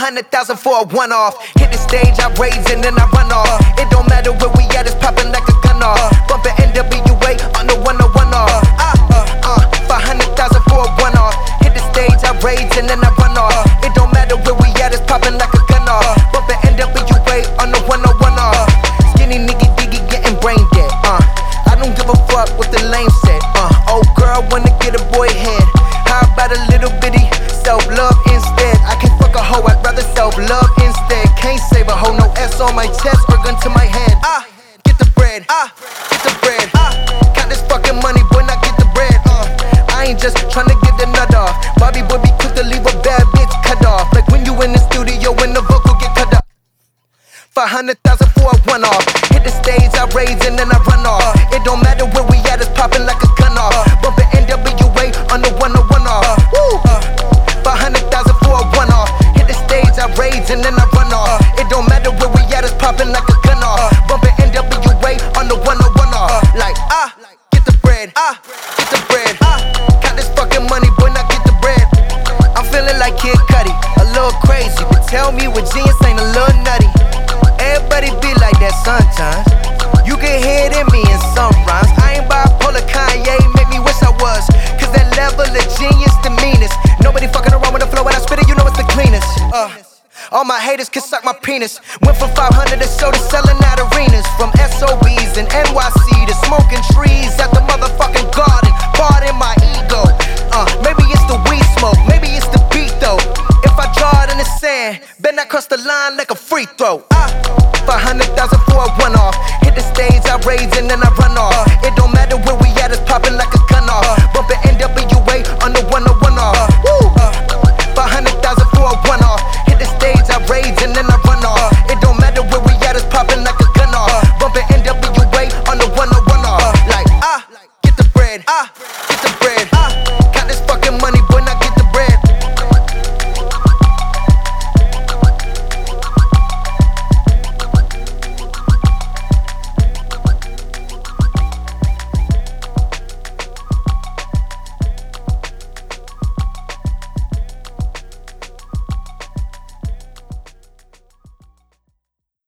500,000 for a one-off. Hit the stage, I raise and then I run off. It don't matter where we at, it's popping like a gun off. Bumpin' NWA on the 101 off. 500,000 for a one-off. Hit the stage, I raise and then I run off. It don't matter where we at, it's popping like a gun off. Bumpin' NWA on the 101 off. Skinny nigga diggy getting brain dead. I don't give a fuck what the lame said. Old girl wanna get a boy head. How about a little bitty self-love instead? I can fuck a hoe, I'd rather self-love instead. Can't save a hoe, no S on my chest or gun to my head. Get the bread, get the bread. Count this fucking money, boy, now get the bread. I ain't just tryna get the nut off. Bobby boy be quick to leave a bad bitch cut off. Like when you in the studio when the vocal get cut up. 500,000 for a one-off. Hit the stage, I raise and then I run off. It don't matter where we at, it's popping like a gun off. Bumpin' NWA on the 101 off. 500,000 for a one-off. Hit the stage, I raise and then I run off. It don't matter where we at, it's popping like a gun off. Bumpin' NWA on the 101 off. Like, get the bread, get the bread. Count this fucking money, boy, now get the bread. I'm feeling like Kid Cudi, a little crazy, but tell me what genius ain't a little nutty. Everybody be like that sometimes. You can hear it in me in some rhymes. I ain't bipolar, Kanye make me wish I was. Cause that level of genius the meanest. Nobody fucking around with the flow when I spit it, you know it's the cleanest. All my haters can suck my penis. Went from 500 to soda selling out arenas. From SOBs and NYC